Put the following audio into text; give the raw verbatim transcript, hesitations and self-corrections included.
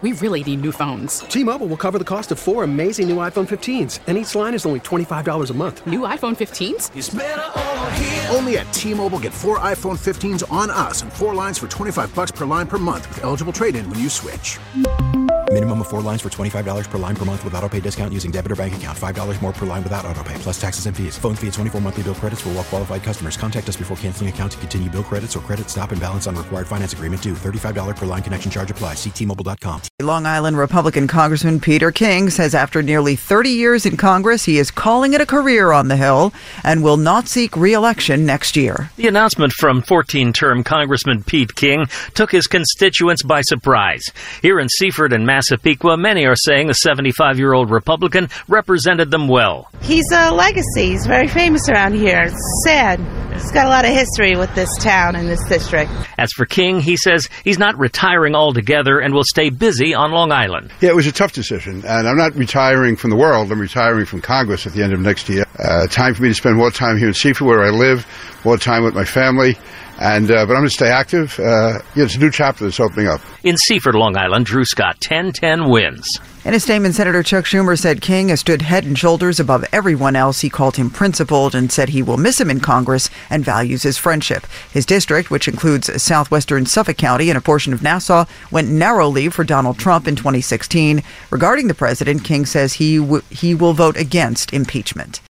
We really need new phones. T-Mobile will cover the cost of four amazing new iPhone fifteens, and each line is only twenty-five dollars a month. New iPhone fifteens? It's better over here. Only at T-Mobile, get four iPhone fifteens on us and four lines for twenty-five dollars per line per month with eligible trade-in when you switch. Minimum of four lines for twenty-five dollars per line per month with autopay discount using debit or bank account. five dollars more per line without autopay, plus taxes and fees. Phone fee at twenty-four monthly bill credits for well-qualified customers. Contact us before canceling account to continue bill credits or credit stop and balance on required finance agreement due. thirty-five dollars per line connection charge applies. See T Mobile dot com. Long Island Republican Congressman Peter King says after nearly thirty years in Congress, he is calling it a career on the Hill and will not seek re-election next year. The announcement from fourteen-term Congressman Pete King took his constituents by surprise. Here in Seaford and Massapequa, many are saying the seventy-five-year-old Republican represented them well. He's a legacy. He's very famous around here. It's sad. He's got a lot of history with this town and this district. As for King, he says he's not retiring altogether and will stay busy on Long Island. Yeah, it was a tough decision, and I'm not retiring from the world. I'm retiring from Congress at the end of next year. Uh, time for me to spend more time here in Seaford, where I live, more time with my family. And uh, but I'm going to stay active. Uh, yeah, it's a new chapter that's opening up. In Seaford, Long Island, Drew Scott, ten ten wins. In a statement, Senator Chuck Schumer said King has stood head and shoulders above everyone else. He called him principled and said he will miss him in Congress and values his friendship. His district, which includes southwestern Suffolk County and a portion of Nassau, went narrowly for Donald Trump in twenty sixteen. Regarding the president, King says he w- he will vote against impeachment.